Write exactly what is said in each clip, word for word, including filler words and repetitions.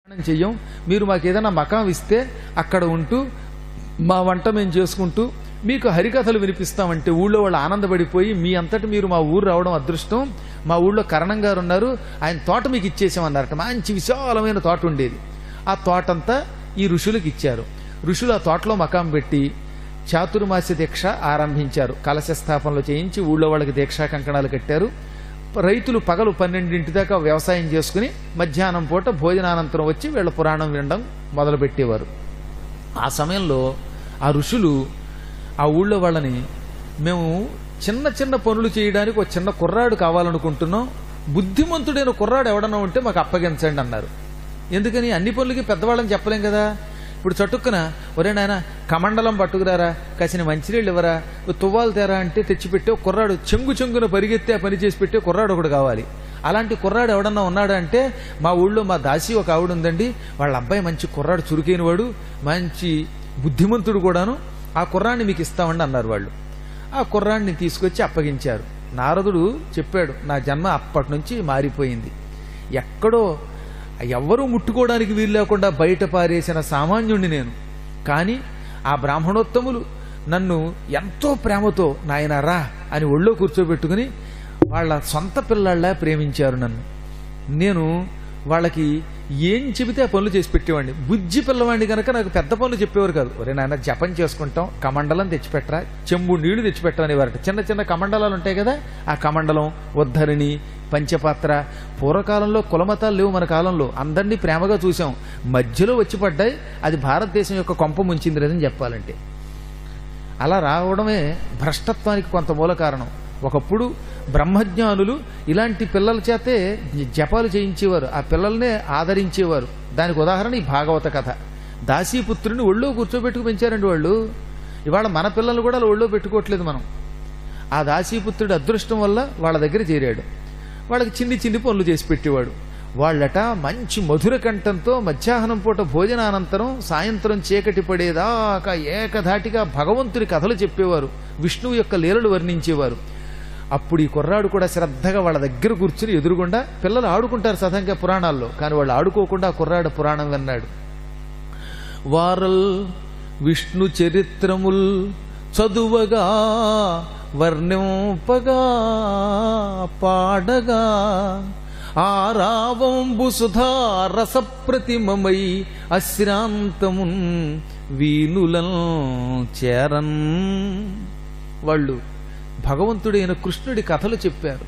చెయ్యం. మీరు మాకు ఏదైనా మకాం ఇస్తే అక్కడ ఉంటూ మా వంట మేము చేసుకుంటూ మీకు హరికథలు వినిపిస్తామంటే ఊళ్ళో వాళ్ళు ఆనందపడిపోయి మీ అంతటి మీరు మా ఊరు రావడం అదృష్టం, మా ఊళ్ళో కరణం గారు ఉన్నారు, ఆయన తోట మీకు ఇచ్చేసామన్నారట. మంచి విశాలమైన తోట ఉండేది. ఆ తోటంతా ఈ ఋషులకు ఇచ్చారు. ఋషులు ఆ తోటలో మకాం పెట్టి చాతుర్మాస్య దీక్ష ఆరంభించారు. కలశ స్థాపనలు చేయించి ఊళ్ళో వాళ్ళకి దీక్షా కంకణాలు కట్టారు. రైతులు పగలు పన్నెండింటి దాకా వ్యవసాయం చేసుకుని మధ్యాహ్నం పూట భోజనానంతరం వచ్చి వీళ్ళ పురాణం వినడం మొదలుపెట్టేవారు. ఆ సమయంలో ఆ ఋషులు ఆ ఊళ్ళో వాళ్ళని, మేము చిన్న చిన్న పనులు చేయడానికి ఒక చిన్న కుర్రాడు కావాలనుకుంటున్నాం, బుద్ధిమంతుడైన కుర్రాడు ఎవడన్నా ఉంటే మాకు అప్పగించండి అన్నారు. ఎందుకని? అన్ని పనులకి పెద్దవాళ్ళని చెప్పలేం కదా. ఇప్పుడు చటుక్కున ఒరే నాయన కమండలం పట్టుకురారా, కాసిన మంచినీళ్ళు ఇవ్వరా, తువ్వాలు తేరా అంటే తెచ్చిపెట్టే కుర్రాడు చెంగు చెంగున పరిగెత్తే పని చేసి పెట్టే కుర్రాడు ఒకడు కావాలి. అలాంటి కుర్రాడు ఎవడన్నా ఉన్నాడా అంటే మా ఊళ్ళో మా దాసి ఒక ఆవిడ ఉందండి, వాళ్ళ అబ్బాయి మంచి కుర్రాడు, చురుకైన వాడు, మంచి బుద్ధిమంతుడు కూడాను, ఆ కుర్రాడిని మీకు ఇస్తామండి అన్నారు వాళ్ళు. ఆ కుర్రాడిని తీసుకొచ్చి అప్పగించారు. నారదుడు చెప్పాడు, నా జన్మ అప్పటి నుంచి మారిపోయింది. ఎక్కడో ఎవ్వరూ ముట్టుకోవడానికి వీలు లేకుండా బయట పారేసిన సామాన్యుణ్ణి నేను. కానీ ఆ బ్రాహ్మణోత్తములు నన్ను ఎంతో ప్రేమతో నాయన రా అని ఒళ్ళో కూర్చోబెట్టుకుని వాళ్ళ సొంత పిల్లల్లా ప్రేమించారు నన్ను. నేను వాళ్ళకి ఏం చెబితే ఆ పనులు చేసి పెట్టేవాడిని. బుజ్జి పిల్లవాడిని కనుక నాకు పెద్ద పనులు చెప్పేవారు కాదు. ఒరే నాయన జపం చేసుకుంటాం, కమండలం తెచ్చిపెట్టరా, చెంబు నీళ్లు తెచ్చిపెట్టరా అనేవారట. చిన్న చిన్న కమండలాలు ఉంటాయి కదా, ఆ కమండలం, ఉద్ధరిణి, పంచపాత్ర. పూర్వకాలంలో కులమతాలు లేవు మన కాలంలో, అందరినీ ప్రేమగా చూసాం. మధ్యలో వచ్చి పడ్డాయి, అది భారతదేశం యొక్క కొంప ముంచింది లేదని చెప్పాలంటే. అలా రావడమే భ్రష్టత్వానికి కొంత మూల కారణం. ఒకప్పుడు బ్రహ్మజ్ఞానులు ఇలాంటి పిల్లల చేతే జపాలు చేయించేవారు, ఆ పిల్లల్నే ఆదరించేవారు. దానికి ఉదాహరణ ఈ భాగవత కథ. దాసీపుత్రుని ఒళ్ళో కూర్చోబెట్టుకు పెంచారండి వాళ్ళు. ఇవాళ మన పిల్లల్ని కూడా ఒళ్ళో పెట్టుకోవట్లేదు మనం. ఆ దాసీపుత్రుడి అదృష్టం వల్ల వాళ్ళ దగ్గర చేరాడు. వాళ్ళకి చిన్ని చిన్ని పనులు చేసి పెట్టేవాడు. వాళ్ళట మంచి మధుర కంఠంతో మధ్యాహ్నం పూట భోజనానంతరం సాయంత్రం చీకటి పడేదాకా ఏకధాటిగా భగవంతుడి కథలు చెప్పేవారు, విష్ణువు యొక్క లీలలు వర్ణించేవారు. అప్పుడు ఈ కుర్రాడు కూడా శ్రద్ధగా వాళ్ళ దగ్గర కూర్చుని ఎదురుగుండా, పిల్లలు ఆడుకుంటారు సదంగా పురాణాల్లో, కానీ వాళ్ళు ఆడుకోకుండా కుర్రాడు పురాణం విన్నాడు. వారల్ విష్ణు చరిత్రముల్ చదువగా వర్ణింపగా పాడగా ఆరావంబు సుధా రసప్రతిమమై అశ్రాంతమున్ వీనులం చేరన్. వాళ్ళు భగవంతుడైన కృష్ణుడి కథలు చెప్పారు,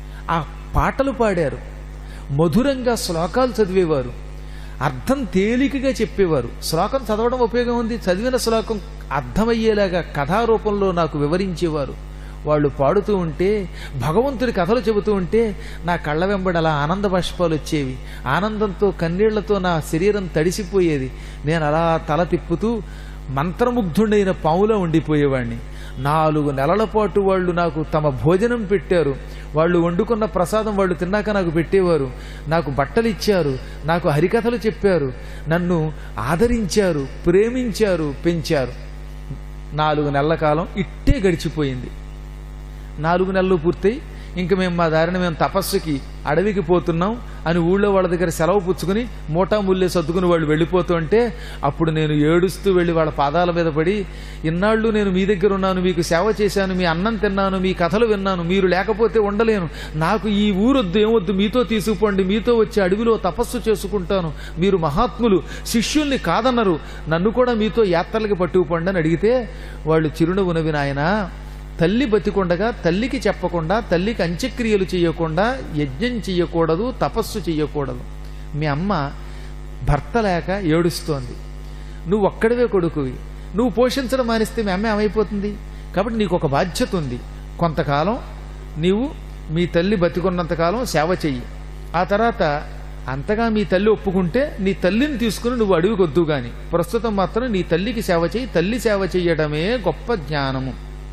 ఆ పాటలు పాడారు, మధురంగా శ్లోకాలు చదివేవారు, అర్థం తేలికగా చెప్పేవారు. శ్లోకం చదవడం ఉపయోగం ఉంది, చదివిన శ్లోకం అర్థమయ్యేలాగా కథారూపంలో నాకు వివరించేవారు. వాళ్ళు పాడుతూ ఉంటే, భగవంతుడి కథలు చెబుతూ ఉంటే నా కళ్ళ వెంబడి అలా ఆనంద బాష్పాలు వచ్చేవి. ఆనందంతో కన్నీళ్లతో నా శరీరం తడిసిపోయేది. నేను అలా తల తిప్పుతూ మంత్రముగ్ధుడైన పావులా ఉండిపోయేవాడిని. నాలుగు నెలల పాటు వాళ్ళు నాకు తమ భోజనం పెట్టారు. వాళ్ళు వండుకున్న ప్రసాదం వాళ్ళు తిన్నాక నాకు పెట్టేవారు, నాకు బట్టలు ఇచ్చారు, నాకు హరికథలు చెప్పారు, నన్ను ఆదరించారు, ప్రేమించారు, పెంచారు. నాలుగు నెలల కాలం ఇట్టే గడిచిపోయింది. నాలుగు నెలలు పూర్తయి ఇంక మేము మా దారిని మేము తపస్సుకి అడవికి పోతున్నాం అని ఊళ్ళో వాళ్ళ దగ్గర సెలవు పుచ్చుకుని మోటా ముల్లే సర్దుకుని వాళ్ళు వెళ్ళిపోతూ ఉంటే అప్పుడు నేను ఏడుస్తూ వెళ్ళి వాళ్ళ పాదాల మీద పడి, ఇన్నాళ్ళు నేను మీ దగ్గర ఉన్నాను, మీకు సేవ చేశాను, మీ అన్నం తిన్నాను, మీ కథలు విన్నాను, మీరు లేకపోతే ఉండలేను, నాకు ఈ ఊరొద్దు, ఏమొద్దు, మీతో తీసుకుపోండి, మీతో వచ్చి అడవిలో తపస్సు చేసుకుంటాను, మీరు మహాత్ములు, శిష్యుల్ని కాదన్నారు, నన్ను కూడా మీతో యాత్రలకి పట్టుకుపోండి అని అడిగితే వాళ్ళు చిరునవ్వు నవ్వి, నాయన తల్లి బతికొండగా తల్లికి చెప్పకుండా, తల్లికి అంత్యక్రియలు చేయకుండా యజ్ఞం చెయ్యకూడదు, తపస్సు చెయ్యకూడదు. మీ అమ్మ భర్త లేక ఏడుస్తోంది, నువ్వు ఒక్కడివే కొడుకువి, నువ్వు పోషించడం మానేస్తే మీ అమ్మ ఏమైపోతుంది? కాబట్టి నీకు ఒక బాధ్యత ఉంది. కొంతకాలం నీవు మీ తల్లి బతికున్నంతకాలం సేవ చెయ్యి. ఆ తర్వాత అంతగా మీ తల్లి ఒప్పుకుంటే నీ తల్లిని తీసుకుని నువ్వు అడవికి వద్దు, కానీ ప్రస్తుతం మాత్రం నీ తల్లికి సేవ చెయ్యి. తల్లి సేవ చెయ్యడమే గొప్ప జ్ఞానము.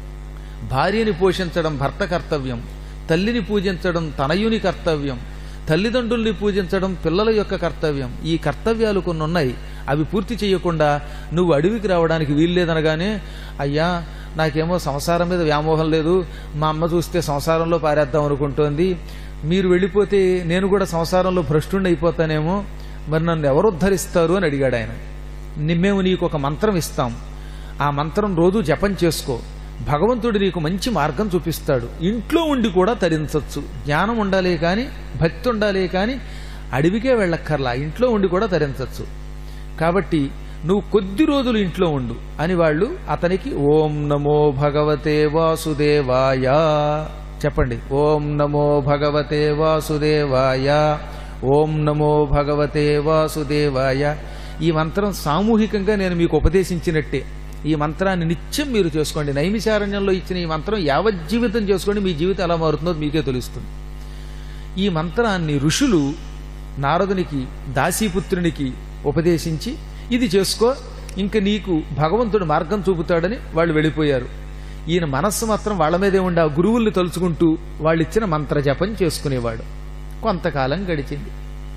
భార్యని పోషించడం భర్త కర్తవ్యం, తల్లిని పూజించడం తనయుని కర్తవ్యం, తల్లిదండ్రుల్ని పూజించడం పిల్లల యొక్క కర్తవ్యం. ఈ కర్తవ్యాలు కొన్ని ఉన్నాయి, అవి పూర్తి చేయకుండా నువ్వు అడవికి రావడానికి వీల్లేదనగానే, అయ్యా నాకేమో సంసారం మీద వ్యామోహం లేదు, మా అమ్మ చూస్తే సంసారంలో పారేద్దాం అనుకుంటోంది, మీరు వెళ్ళిపోతే నేను కూడా సంసారంలో భ్రష్టుణ్ణి అయిపోతానేమో, మరి నన్ను ఎవరు ఉద్ధరిస్తారు అని అడిగాడు ఆయన. మేము నీకు ఒక మంత్రం ఇస్తాం, ఆ మంత్రం రోజు జపం చేసుకో, భగవంతుడు నీకు మంచి మార్గం చూపిస్తాడు. ఇంట్లో ఉండి కూడా తరించవచ్చు. జ్ఞానం ఉండాలే కానీ, భక్తి ఉండాలే కానీ అడవికే వెళ్ళక్కర్లా, ఇంట్లో ఉండి కూడా తరించవచ్చు. కాబట్టి నువ్వు కొద్ది రోజులు ఇంట్లో ఉండు అని వాళ్ళు అతనికి ఓం నమో భగవతే వాసుదేవాయ చెప్పండి. ఓం నమో భగవతే వాసుదేవాయ, ఓం నమో భగవతే వాసుదేవాయ. ఈ మంత్రం సామూహికంగా నేను మీకు ఉపదేశించినట్టే. ఈ మంత్రాన్ని నిత్యం మీరు చేసుకోండి. నైమిషారణ్యంలో ఇచ్చిన ఈ మంత్రం యావజ్జీవితం చేసుకోండి. మీ జీవితం ఎలా మారుతుందో మీకే తెలుస్తుంది. ఈ మంత్రాన్ని ఋషులు నారదునికి, దాసీపుత్రునికి ఉపదేశించి ఇది చేసుకో, ఇంక నీకు భగవంతుడు మార్గం చూపుతాడని వాళ్ళు వెళ్ళిపోయారు. ఈయన మనస్సు మాత్రం వాళ్ళ మీదే ఉండి ఆ గురువుల్ని తలుచుకుంటూ వాళ్ళు ఇచ్చిన మంత్ర జపం చేసుకునేవాడు. కొంతకాలం గడిచింది.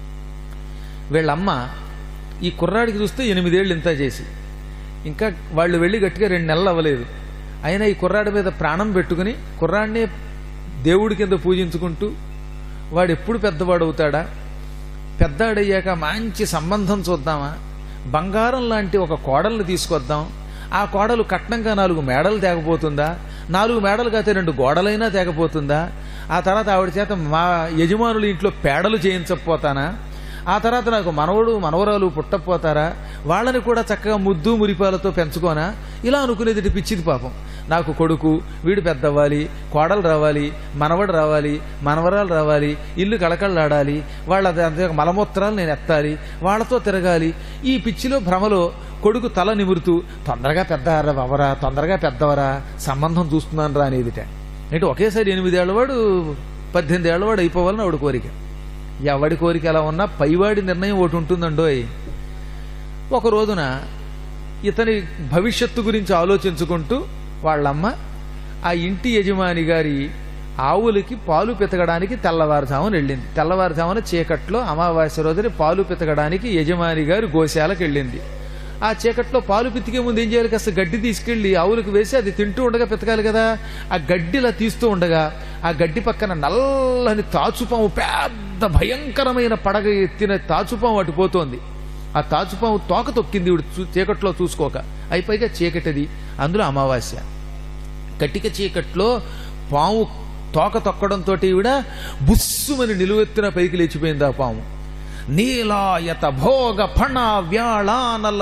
వీళ్ళమ్మ ఈ కుర్రాడికి చూస్తే ఎనిమిదేళ్ళు ఇంత చేసి, ఇంకా వాళ్ళు వెళ్ళి గట్టిగా రెండు నెలలు అవ్వలేదు. అయినా ఈ కుర్రాడి మీద ప్రాణం పెట్టుకుని కుర్రాడినే దేవుడి కింద పూజించుకుంటూ వాడు ఎప్పుడు పెద్దవాడవుతాడా, పెద్దాడయ్యాక మంచి సంబంధం చూద్దామా, బంగారం లాంటి ఒక కోడల్ని తీసుకొద్దాం, ఆ కోడలు కట్నంగా నాలుగు మేడలు తేకపోతుందా, నాలుగు మేడలు కాతే రెండు గోడలైనా తేకపోతుందా, ఆ తర్వాత ఆవిడ చేత మా యజమానుల ఇంట్లో పేడలు చేయించకపోతానా, ఆ తర్వాత నాకు మనవడు మనవరాలు పుట్టకపోతారా, వాళ్ళని కూడా చక్కగా ముద్దు మురిపాలతో పెంచుకోనా, ఇలా అనుకునేది పిచ్చిది పాపం. నాకు కొడుకు, వీడు పెద్దవ్వాలి, కోడలు రావాలి, మనవడు రావాలి, మనవరాలు రావాలి, ఇల్లు కళకళలాడాలి, వాళ్ళ మలమూత్రాలు నేను ఎత్తాలి, వాళ్ళతో తిరగాలి. ఈ పిచ్చిలో భ్రమలో కొడుకు తల నిమురుతూ తొందరగా పెద్ద అవరా, తొందరగా పెద్దవరా, సంబంధం చూస్తున్నాను రా అనేదిట. అంటే ఒకేసారి ఎనిమిదేళ్లవాడు పద్దెనిమిది ఏళ్లవాడు అయిపోవాలని ఆవిడ కోరిక. ఎవడి కోరిక ఎలా ఉన్నా పైవాడి నిర్ణయం ఒకటి ఉంటుందండోయ్. ఒక రోజున ఇతని భవిష్యత్తు గురించి ఆలోచించుకుంటూ వాళ్ళమ్మ ఆ ఇంటి యజమాని గారి ఆవులకి పాలు పితకడానికి తెల్లవారుజామున వెళ్ళింది. తెల్లవారుజామున చీకట్లో అమావాస్య రోజున పాలు పితకడానికి యజమాని గారి గోశాలకు వెళ్ళింది. ఆ చీకట్లో పాలు పితికే ముందు ఏం చేయాలి, కాస్త గడ్డి తీసుకెళ్లి ఆవులకు వేసి అది తింటూ ఉండగా పితకాలి కదా. ఆ గడ్డిలా తీస్తూ ఉండగా ఆ గడ్డి పక్కన నల్లని తాచుపాము, పెద్ద భయంకరమైన పడగ ఎత్తిన తాచుపాము అటు పోతోంది. ఆ తాచుపాము తోక తొక్కింది ఇవిడ చీకట్లో చూసుకోక. అయిపోయిగా చీకటిది, అందులో అమావాస్య. కటిక చీకట్లో పాము తోక తొక్కడంతో ఈవిడ బుస్సుమని నిలువెత్తిన పైకి లేచిపోయింది ఆ పాము. నీలాయత భోగ ఫణ వ్యాళానల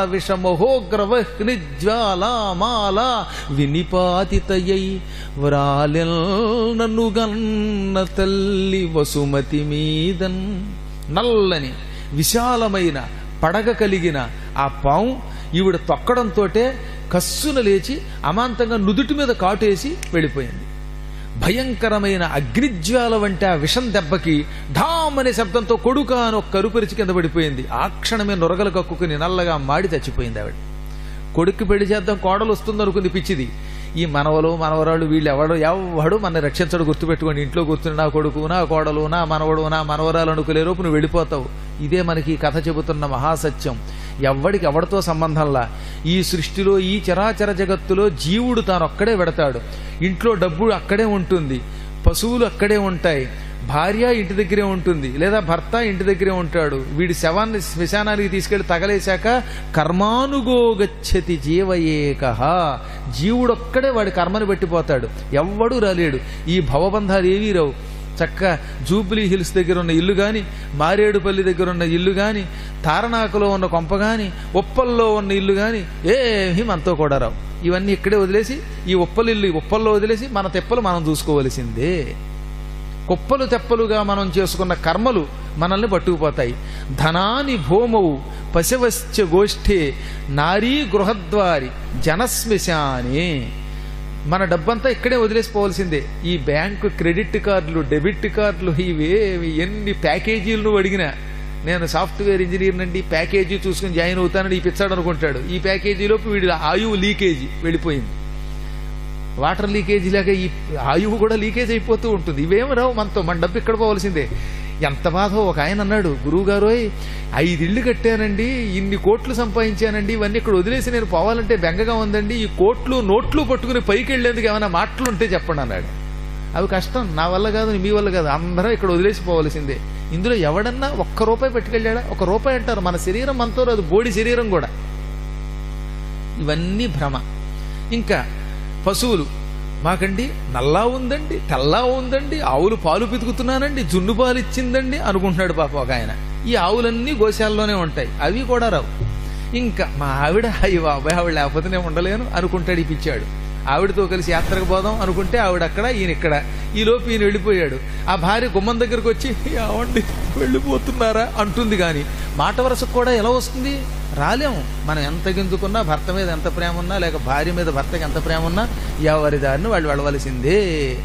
విషమహోగ్రవహ్నిజ్వాలామాల వినిపాతితయై వ్రాలెల్ననుగన్న తల్లి వసుమతి మీదన్. నల్లని విశాలమైన పడగ కలిగిన ఆ పాము ఈవిడ తొక్కడంతో కస్సున లేచి అమాంతంగా నుదుటి మీద కాటేసి వెళ్ళిపోయింది. భయంకరమైన అగ్నిజ్వాల వంటి ఆ విషం దెబ్బకి ఢామనే శబ్దంతో కొడుక అని ఒక కరుపరిచి కింద పడిపోయింది. ఆ క్షణమే నొరగలు కక్కుకుని నల్లగా మాడి చచ్చిపోయింది ఆవిడ. కొడుక్కి పెళ్లి చేద్దాం, కోడలు వస్తుందనుకుంది పిచ్చిది. ఈ మనవలు మనవరాళ్ళు వీళ్ళు ఎవడు ఎవడు మన రక్షించడు, గుర్తుపెట్టుకోండి. ఇంట్లో కూర్చుని నా కొడుకు, నా కోడలు, నా మనవడు, నా మనవరాలు అనుకునేలోపు నువ్వు వెళ్ళిపోతావు. ఇదే మనకి కథ చెబుతున్న మహాసత్యం. ఎవడికి ఎవడితో సంబంధంలా ఈ సృష్టిలో, ఈ చరాచర జగత్తులో జీవుడు తానొక్కడే పెడతాడు. ఇంట్లో డబ్బు అక్కడే ఉంటుంది, పశువులు అక్కడే ఉంటాయి, భార్య ఇంటి దగ్గరే ఉంటుంది, లేదా భర్త ఇంటి దగ్గరే ఉంటాడు. వీడి శవాన్ని శ్మశానానికి తీసుకెళ్లి తగలేశాక కర్మానుగోగచ్చతి జీవయేకః. జీవుడొక్కడే వాడి కర్మను పెట్టిపోతాడు, ఎవ్వడూ రాలేడు. ఈ భవబంధాలు ఏవీ రావు. చక్క జూబ్లీ హిల్స్ దగ్గర ఉన్న ఇల్లు గాని, మారేడుపల్లి దగ్గర ఉన్న ఇల్లు గాని, తారనాకలో ఉన్న కొంప గాని, ఉప్పల్లో ఉన్న ఇల్లు గాని ఏమీ మనతో కూడా రావు. ఇవన్నీ ఇక్కడే వదిలేసి, ఈ ఉప్పలిల్లు ఉప్పల్లో వదిలేసి మన తెప్పలు మనం చూసుకోవలసిందే. కుప్పలు తెప్పలుగా మనం చేసుకున్న కర్మలు మనల్ని పట్టుకుపోతాయి. ధనాని భూమవు పశవశ్చ గోష్ఠే నారీ గృహద్వారి జనశ్మశానే. మన డబ్బంతా ఇక్కడే వదిలేసిపోవలసిందే. ఈ బ్యాంకు క్రెడిట్ కార్డులు, డెబిట్ కార్డులు, ఇవేవి ఎన్ని ప్యాకేజీలు అడిగినా, నేను సాఫ్ట్వేర్ ఇంజనీర్ నండి, ప్యాకేజీ చూసుకుని జాయిన్ అవుతానని ఈ పిచ్చాడు అనుకుంటాడు. ఈ ప్యాకేజీలోపు వీడి ఆయువు లీకేజీ వెళ్ళిపోయింది. వాటర్ లీకేజీ లాగా ఈ ఆయువు కూడా లీకేజ్ అయిపోతూ ఉంటుంది. ఇవేమి రావు మనతో, మన డబ్బు ఇక్కడ పోవలసిందే. ఎంత బాధో. ఒక ఆయన అన్నాడు, గురువు గారు ఐదిళ్ళు కట్టానండి, ఇన్ని కోట్లు సంపాదించానండి, ఇవన్నీ ఇక్కడ వదిలేసి నేను పోవాలంటే బెంగగా ఉందండి, ఈ కోట్లు నోట్లు పట్టుకుని పైకి వెళ్లేందుకు ఏమైనా మాటలు ఉంటే చెప్పండి అన్నాడు. అవి కష్టం, నా వల్ల కాదు, మీ వల్ల కాదు, అందరూ ఇక్కడ వదిలేసి పోవలసిందే. ఇందులో ఎవడన్నా ఒక్క రూపాయి పెట్టుకెళ్ళాడా? ఒక రూపాయి అంటారు. మన శరీరం మనతో రాదు, బోడి శరీరం కూడా. ఇవన్నీ భ్రమ. ఇంకా పశువులు, మాకండి నల్లా ఉందండి, తెల్లా ఉందండి, ఆవులు పాలు పితుకుతున్నానండి, జున్ను పాలు ఇచ్చిందండి అనుకుంటున్నాడు పాప ఒక ఆయన. ఈ ఆవులన్నీ గోశాలలోనే ఉంటాయి, అవి కూడా రావు. ఇంకా మా ఆవిడ అయ్యి బాబాయ్ ఆవిడ లేకపోతే నేను ఉండలేను అనుకుంటాడు ఈ పిచ్చాడు. ఆవిడతో కలిసి యాత్రకు పోదాం అనుకుంటే ఆవిడ అక్కడ, ఈయన ఇక్కడ. ఈలోపు ఈయన వెళ్ళిపోయాడు. ఆ భార్య గుమ్మం దగ్గరకు వచ్చి ఏమండి వెళ్ళిపోతున్నారా అంటుంది. కానీ మాట వరసకు కూడా ఎలా వస్తుంది? రాలేము. మనం ఎంత గింజుకున్నా, భర్త మీద ఎంత ప్రేమ ఉన్నా, లేక భార్య మీద భర్తకి ఎంత ప్రేమ ఉన్నా, ఎవరి దారిని వాళ్ళు వెళ్ళవలసిందే.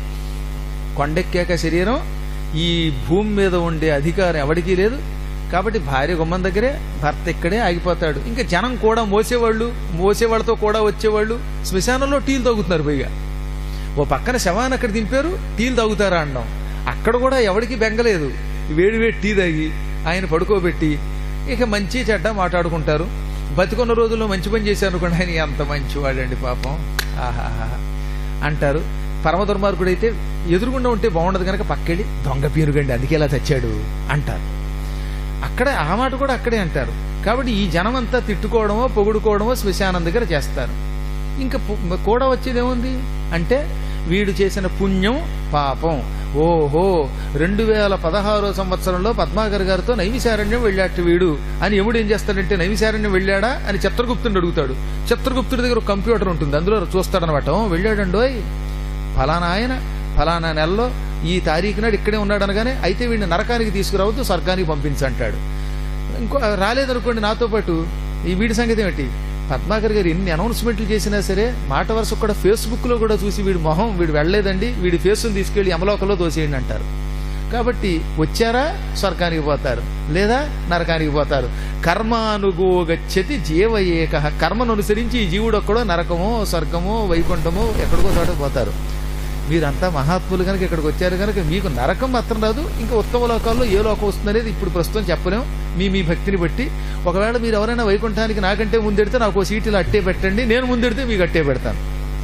కొండెక్కాక శరీరం, ఈ భూమి మీద ఉండే అధికారం ఎవరికీ లేదు. కాబట్టి భార్య గుమ్మం దగ్గరే, భర్త ఇక్కడే ఆగిపోతాడు. ఇంకా జనం కూడా మోసేవాళ్ళు, మోసేవాళ్ళతో కూడా వచ్చేవాళ్ళు శ్మశానంలో టీలు తాగుతున్నారు. పైగా ఓ పక్కన శవాన్ని అక్కడ దింపారు, టీలు తాగుతారా అనడం. అక్కడ కూడా ఎవరికి బెంగలేదు. వేడి వేడి టీ తాగి ఆయన పడుకోబెట్టి ఇక మంచి చెడ్డ మాట్లాడుకుంటారు. బతికున్న రోజుల్లో మంచి పని చేశారు అనుకోండి, ఆయన ఎంత మంచివాడండి పాపం ఆహాహా అంటారు. పరమ దుర్మార్గుడైతే ఎదురుగుండా ఉంటే బాగుండదు కనుక పక్కెళ్ళి దొంగ పీరుగండి అందుకే ఇలా తెచ్చాడు అంటారు. అక్కడే ఆ మాట కూడా అక్కడే అంటారు. కాబట్టి ఈ జనం అంతా తిట్టుకోవడమో పొగుడుకోవడమో శ్మశానం దగ్గర చేస్తారు. ఇంకా కూడా వచ్చేదేముంది అంటే వీడు చేసిన పుణ్యం పాపం. ఓహో, రెండు వేల పదహారో సంవత్సరంలో పద్మాకర్ గారితో నైమిశారణ్యం వెళ్ళాట వీడు అని ఎముడు ఏం చేస్తాడంటే, నైమిశారణ్యం వెళ్ళాడా అని చిత్రగుప్తుని అడుగుతాడు. చిత్రగుప్తుడి దగ్గర ఒక కంప్యూటర్ ఉంటుంది, అందులో చూస్తాడనమాట. వెళ్ళాడండోయ్, ఫలానా ఆయన ఫలానా నెలలో ఈ తారీఖు నాడు ఇక్కడే ఉన్నాడు అనగానే, అయితే వీడిని నరకానికి తీసుకురావద్దు స్వర్గానికి పంపించంటాడు. ఇంకో రాలేదనుకోండి నాతో పాటు, ఈ వీడి సంగతి ఏమిటి? పద్మాకర్ గారు ఎన్ని అనౌన్స్మెంట్లు చేసినా సరే మాట వరుస కూడా ఫేస్బుక్ లో కూడా చూసి వీడి మొహం వీడు వెళ్ళలేదండి, వీడి ఫేస్ను తీసుకెళ్లి యమలోకంలో దోసేయండి అంటారు. కాబట్టి వచ్చారా స్వర్గానికి పోతారు, లేదా నరకానికి పోతారు. కర్మానుగోగచ్చతి జీవ ఏక. కర్మను అనుసరించి ఈ జీవుడు ఒక్కడో నరకమో స్వర్గమో వైకుంఠమో ఎక్కడికో చోట పోతారు. మీరంతా మహాత్ములు కనుక ఇక్కడికి వచ్చారు కనుక మీకు నరకం మాత్రం రాదు, ఇంకా ఉత్తమ లోకాల్లో ఏ లోకం వస్తుందనేది ఇప్పుడు ప్రస్తుతం చెప్పలేం, మీ మీ భక్తిని బట్టి. ఒకవేళ మీరు ఎవరైనా వైకుంఠానికి నాకంటే ముందెడితే నాకు సీట్లు అట్టే పెట్టండి, నేను ముందెడితే మీకు అట్టే పెడతాను.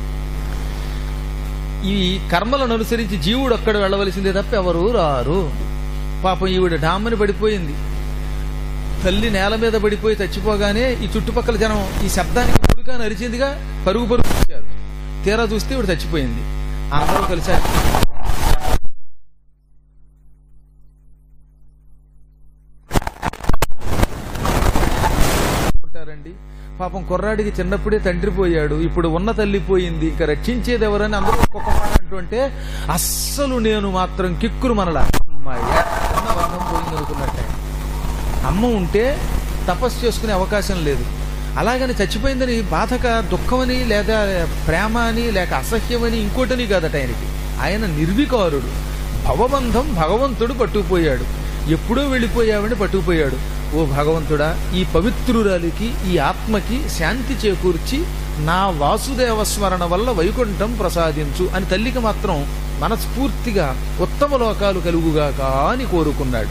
ఈ కర్మలను అనుసరించి జీవుడు అక్కడ వెళ్ళవలసిందే తప్ప ఎవరు రారు. పాపం ఈవిడ డామ్మని పడిపోయింది. తల్లి నేల మీద పడిపోయి చచ్చిపోగానే ఈ చుట్టుపక్కల జనం ఈ శబ్దానికి పుడుగా నరిచిందిగా పరుగు పరుగు వచ్చారు. తీరా చూస్తే ఈవిడ చచ్చిపోయింది. అందరూ కలిసారు. ఉంటారండి. పాపం కుర్రాడికి చిన్నప్పుడే తండ్రి పోయాడు, ఇప్పుడు ఉన్న తల్లి పోయింది, ఇంకా రక్షించేది ఎవరని అందరూ ఒక్కొక్క మాట అంటుంటే అస్సలు నేను మాత్రం కిక్కురు మనలా బంధం పోయింది అనుకున్నట్టే. అమ్మ ఉంటే తపస్సు చేసుకునే అవకాశం లేదు. అలాగని చచ్చిపోయిందని బాధక దుఃఖమని లేదా ప్రేమ అని లేక అసహ్యమని ఇంకోటని కాదట ఆయనకి. ఆయన నిర్వికారుడు. భవబంధం భగవంతుడు పట్టుకుపోయాడు. ఎప్పుడో వెళ్ళిపోయావని పట్టుకుపోయాడు. ఓ భగవంతుడా, ఈ పవిత్రురాలికి ఈ ఆత్మకి శాంతి చేకూర్చి నా వాసుదేవ స్మరణ వల్ల వైకుంఠం ప్రసాదించు అని తల్లికి మాత్రం మనస్ఫూర్తిగా ఉత్తమ లోకాలు కలుగుగాక అని కోరుకున్నాడు.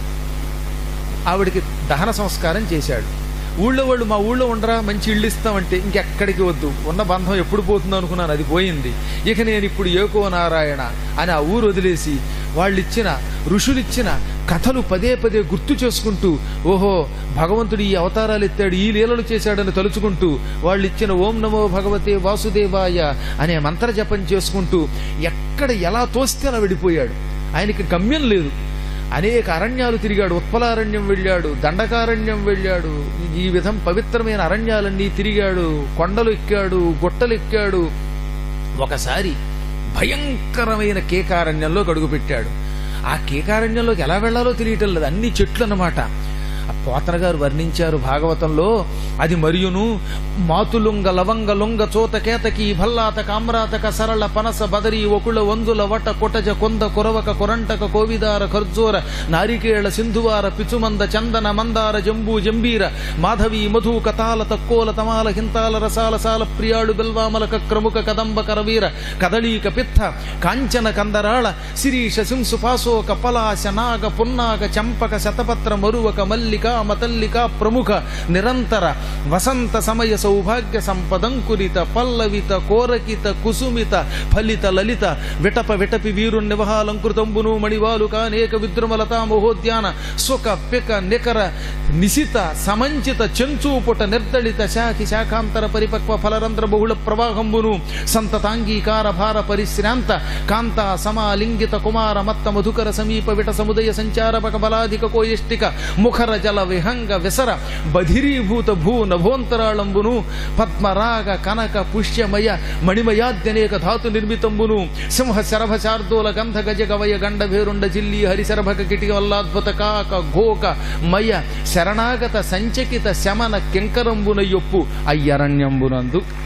ఆవిడికి దహన సంస్కారం చేశాడు. ఊళ్ళో వాళ్ళు మా ఊళ్ళో ఉండరా, మంచి ఇళ్ళు ఇస్తామంటే ఇంకెక్కడికి వద్దు, ఉన్న బంధం ఎప్పుడు పోతుందో అనుకున్నాను, అది పోయింది. ఇక నేను ఇప్పుడు ఏకో నారాయణ అని ఆ ఊరు వదిలేసి వాళ్ళిచ్చిన ఋషులిచ్చిన కథలు పదే పదే గుర్తు చేసుకుంటూ, ఓహో భగవంతుడు ఈ అవతారాలు ఎత్తాడు, ఈ లీలలు చేశాడని తలుచుకుంటూ వాళ్ళు ఇచ్చిన ఓం నమో భగవతే వాసుదేవాయ అనే మంత్ర జపం చేసుకుంటూ ఎక్కడ ఎలా తోస్తే అలా వెళ్ళిపోయాడు. ఆయనకి గమ్యం లేదు. అనేక అరణ్యాలు తిరిగాడు. ఉత్పలారణ్యం వెళ్ళాడు, దండకారణ్యం వెళ్ళాడు, ఈ విధం పవిత్రమైన అరణ్యాలన్నీ తిరిగాడు. కొండలు ఎక్కాడు, గుట్టలు ఎక్కాడు. ఒకసారి భయంకరమైన కేకారణ్యంలో అడుగుపెట్టాడు. ఆ కేకారణ్యంలోకి ఎలా వెళ్లాలో తెలియటం లేదు, అన్ని చెట్లు అన్నమాట. పోతన గారు వర్ణించారు భాగవతంలో, అది మరియును మాతులుంగ లవంగ లొంగ చోత కేతకి భల్లాత కామ్రాతక సరళ పనస బదరి ఒకుళ వందుల వట కొటజ కొంద కొరవక కొరంటక కోవిదార ఖర్జూర నారికేళ సింధువార పిచుమంద చందన మందార జంబూ జంబీర మాధవి మధు కతాల తక్కోల తమాల హింతాల రసాల సాల ప్రియాడు బెల్వామలక క్రముక కదంబ కరవీర కదళీక పిత్త కాంచన కందరాళ శిరీష సింసు పాసోక పలాశ నాగ పున్నాగ చంపక శతపత్ర మరువక మల్లిక మతల్లిక ప్రముఖ నిరంతర వసంత సమయ సౌభాగ్య సంపదంకురిత పల్లవిత కోరకిత కుసుమిత ఫలిత లలిత విటప విటపి వీరు నివహాలంకృతంబును మణివాలు కానేక విద్రుమలతా మహోద్యాన సుఖ పిక నికర నిశిత సమంచిత చెంచూపుట నిర్దళిత శాఖి శాఖాంతర పరిపక్వ ఫలరంధ్ర బహుళ ప్రవాహంబును సంతతాంగీకార భార పరిశ్రాంత కాంత సమాలింగిత కుమార మత్త మధుకర సమీప విట సముదయ సంచారపక బలాధిక కోయిష్టిక ముఖర జల విహంగ విసర బధిరీభూత భూ నభోంతరాళంబును పద్మరాగ కనక పుష్యమయ మణిమయాద్యనేక ధాతు నిర్మితంబును సింహ శరభ శార్దూల గంధ గజ గవయ గండ భేరుండ జిల్లి హరిశరభక కిటిక వల్లాద్భుత కాక ఘోక మయ శరణాగత సంచకిత శమన కింకరంబున యొప్పు అయ్యరణ్యంబునందు